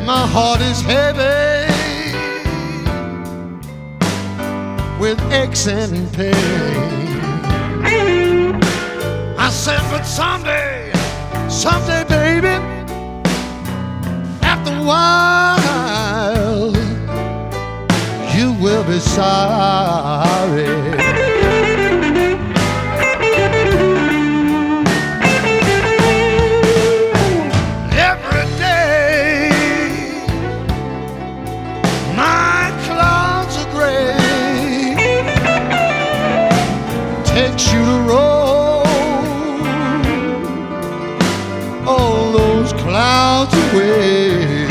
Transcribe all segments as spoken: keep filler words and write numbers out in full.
my heart is heavy with aches and pain. I said, but someday, someday, baby, after a while, you will be sorry. Takes you to roll all those clouds away.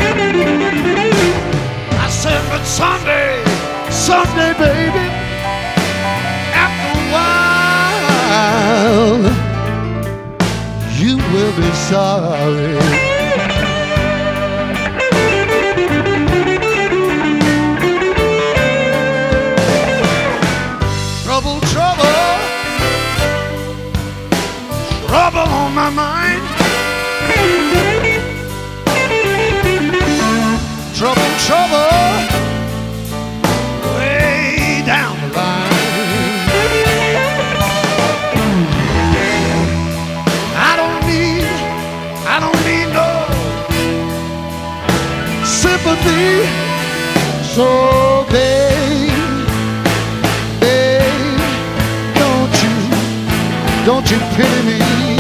I said, but someday, someday, baby, after a while, you will be sorry. Trouble, trouble, trouble on my mind. Trouble, trouble, way down the line. I don't need, I don't need no sympathy. So babe, babe, don't you, don't you pity me.